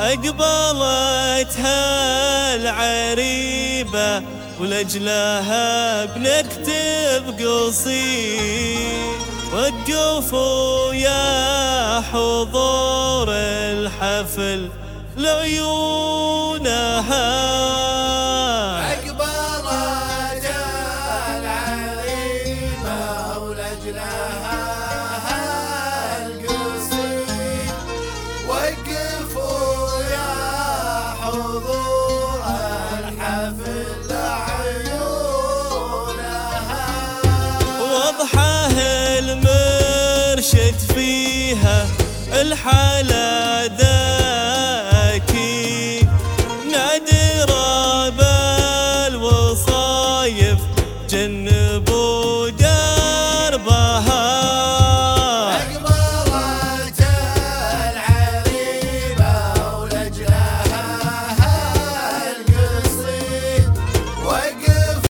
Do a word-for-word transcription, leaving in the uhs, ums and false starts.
أقبلتها العريبة ولأجلها بنكتب قصيد. وقفوا يا حضور الحفل لعيونها، أقبلتها العريبة ولأجلها القصيد. وقفوا يا حضور الحفل لعيونها. وضحاه المرشد فيها الحالة